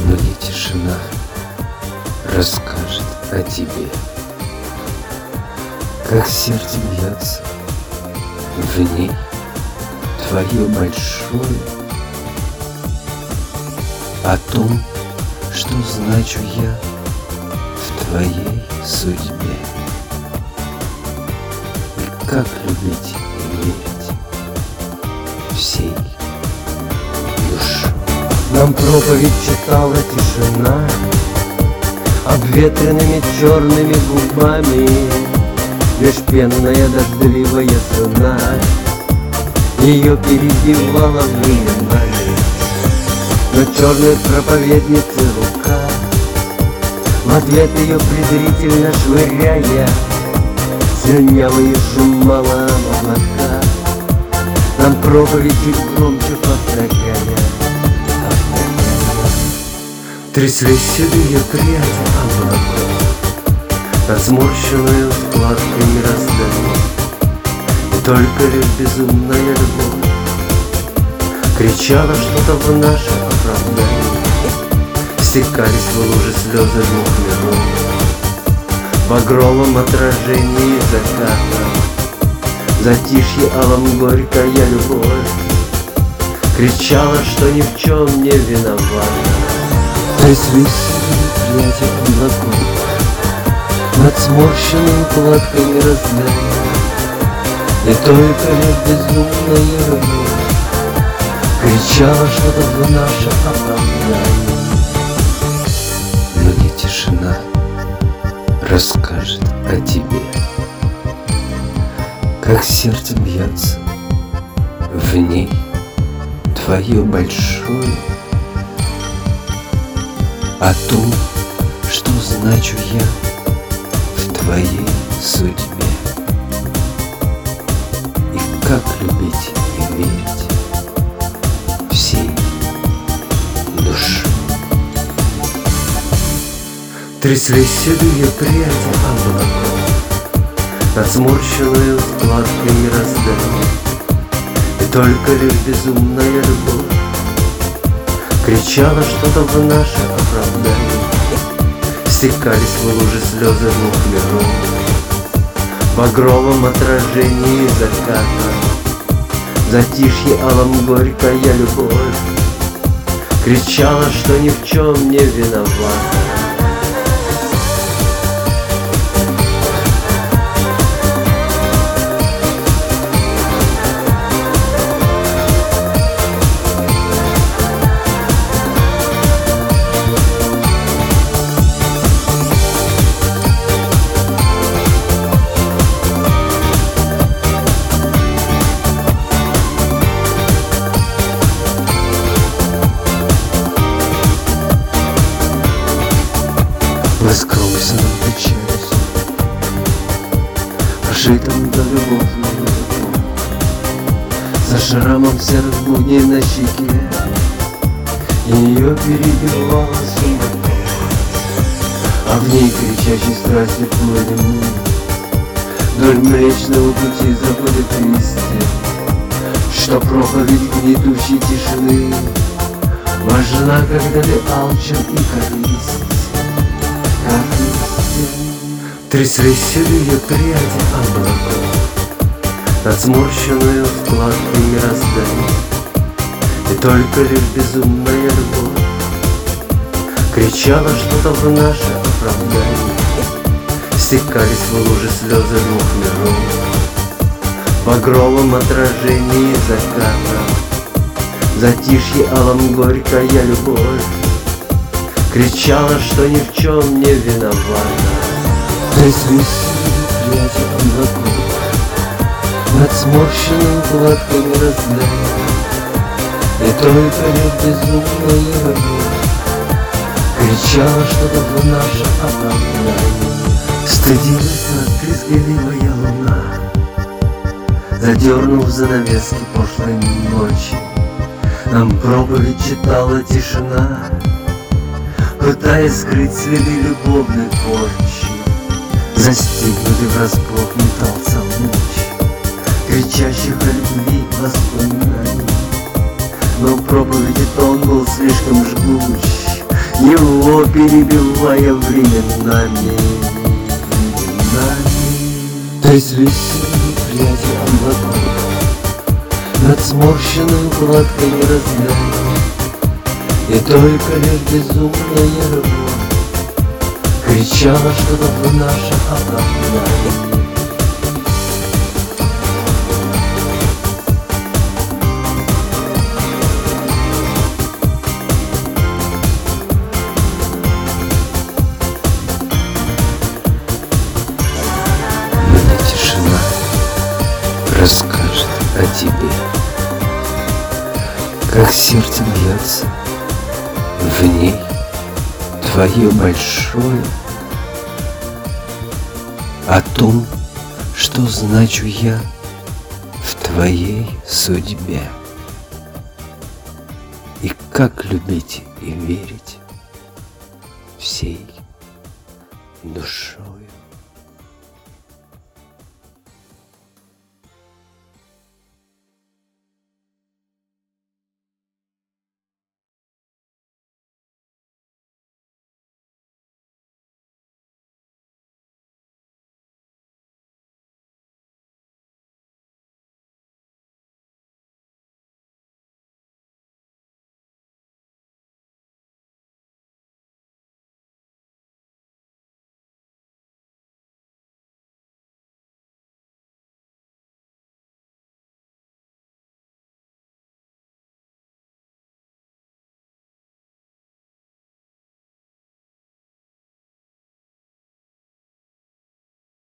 Мне тишина расскажет о тебе, как сердце бьется в ней твое большое, о том, что значу я в твоей судьбе, и как любить и верить всей душой. Нам проповедь читала тишина обветренными черными губами, лишь пенная дождливая струна ее перебивала временами. Но черной проповедницы рука в ответ ее презрительно швыряя слюнявые сжимала облака. Нам проповедь чуть громче повторяя. Тряслись седые пряди облаков над сморщенную складкой мироздания, и только лишь безумная любовь кричала что-то в наше оправдание. Стекались в луже слезы двух миров в багровом отражении заката. Затишье алом горькая любовь кричала, что ни в чем не виновата. Тряслись пряди облаков над сморщенной кладкой мироздания, и только лишь безумная любовь кричала что-то в наше оправдание. Мне тишина расскажет о тебе, как сердце бьется в ней твое большое, о том, что значу я в твоей судьбе, и как любить и верить всей душой. Тряслись седые пряди облаков над сморщенную складкой мироздания, и только лишь безумная любовь кричала что-то в наше оправдание. Стекались в луже слезы двух миров в багровом отражении заката. Затишье алом горькая любовь кричала, что ни в чем не виновата. Раскройся нам печалью, прошитым до любовного закона, за шрамом серых будней на щеке ее перебивала суматоха, а в ней кричащей страсти плывем вдоль Млечного Пути заходят листья, что проповедь гнетущей тишины важна, когда ты алчен и корыстен. Тряслись седые пряди облаков над сморщенную складкой мироздания, и только лишь безумная любовь кричала что-то в наше оправдание. Стекались в луже слезы двух миров в багровом отражении заката. Затишье алом горькая любовь кричала, что ни в чем не виновата. Тряслись пряди облаков над сморщенной кладкой мироздания, и только лишь безумная любовь кричала что-то в наше оправдание. Стыдилась нас брезгливая луна, задернув занавески пошлой ночи. Нам проповедь читала тишина, пытаясь скрыть следы любовной порчи. Застигнутый врасплох метался луч кричащих о любви воспоминаний, но проповеди тон был слишком жгуч, его перебивая временами. Трезвесные пряди облаков над сморщенной кладкой разлей, и только лишь безумная любовь кричала что-то в наше оправдание. Мне тишина расскажет о тебе, как сердце бьется в ней твое большое, о том, что значу я в твоей судьбе, и как любить и верить всей душою.